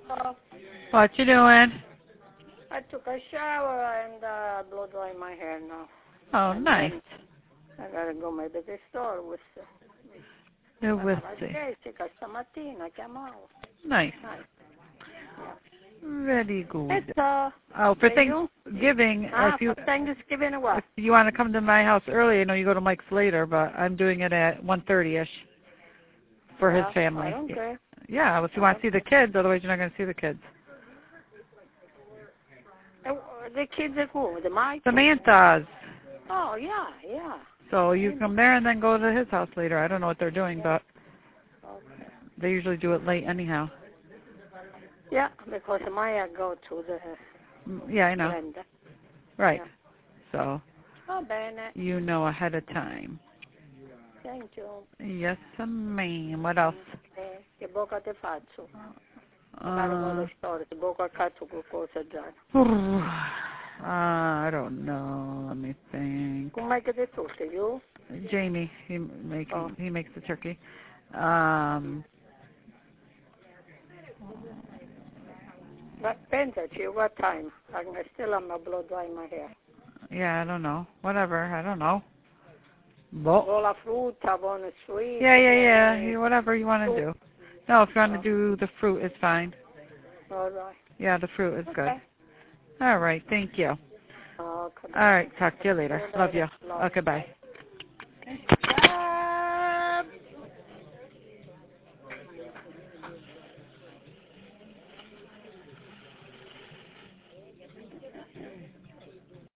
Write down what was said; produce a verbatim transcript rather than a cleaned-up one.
Uh, What you doing? I took a shower and uh, blow dry my hair now. Oh, And nice. I gotta go maybe to the store with The uh, whiskey. Jessica stamattina chiamavo. Nice. Nice. Very good. It's uh. Oh, for Hey, you? Thanksgiving, Ah, if you for Thanksgiving what? if you want to come to my house early, I know you go to Mike's later, but I'm doing it at one thirty ish for Yeah, his family. I don't care. Yeah, well, if you want to see the kids, otherwise you're not going to see the kids. Uh, the kids at who? The Mike? Samantha's. Oh yeah, yeah. So you come there and then go to his house later. I don't know what they're doing, but Okay. they usually do it late anyhow. Yeah, because Maya go to the Mm, Yeah, I know. Brenda. Right. Yeah. So Va bene. you know ahead of time. Thank you. Yes, ma'am. What else? Eh, che bocca te faccio? Uh, Magari con le storie, che bocca cazzo qualcosa già. uh, I don't know. Let me think. Come hai che te tutte, you? Jamie, he making Oh. he makes the turkey. Um, But pensaci, what time? I'm still on my blow dry my hair. yeah, I don't know. Whatever. I don't know. Bo- Go la frutta, buona sweet. yeah, yeah, yeah. buona- You- Whatever you want to do. No, if you want to do the fruit, it's fine. All right. Yeah, the fruit is good. Okay. All right. Thank you. Okay. All right. Talk to you later. Love you. Love. Okay. Bye.